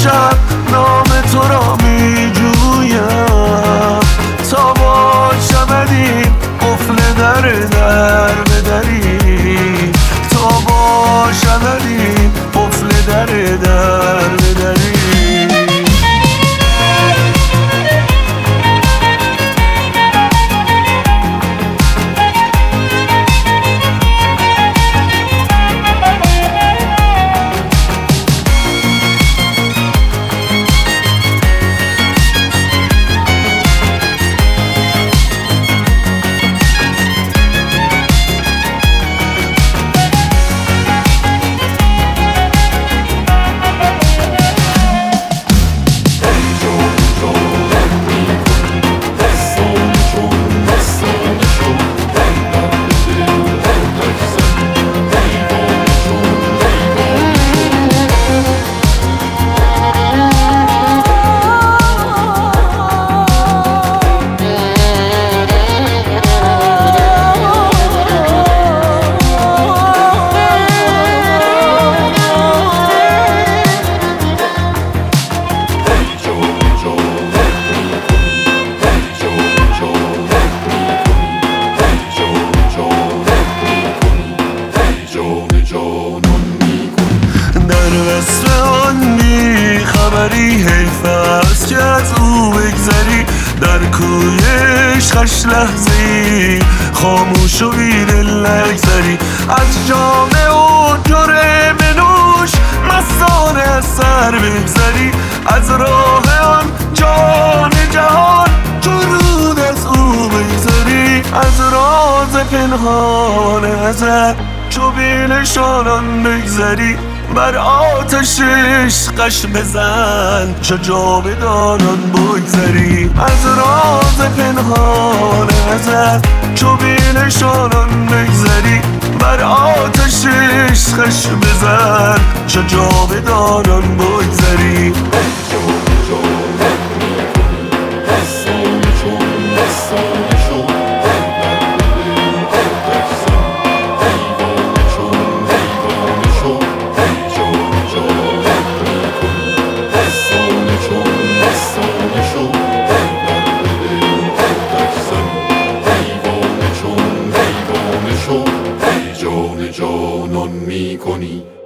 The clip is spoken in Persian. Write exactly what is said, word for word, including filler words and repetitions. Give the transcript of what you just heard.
شب نام تو را می جویم، تا باشم این قفل در در بدری، تا باشم این قفل در در بدری. در وصف آن بی خبری حیف است که از او بگذری، در کوی عشقش لحظه‌ای خاموش و بی‌دل نگذری، از جام او جرعه بنوش مستانه از سر بگذری، از راه آن جان جهان چو رود از او بگذری، از راز پنهان ازل چو بی نشانان بگذری، بر آتش عشقش بزن چو جاودانان بگذری، از راز پنهان ازل چو بی نشانان بگذری، بر آتش عشقش بزن چو جاودانان بگذری. جان جانان می کنی.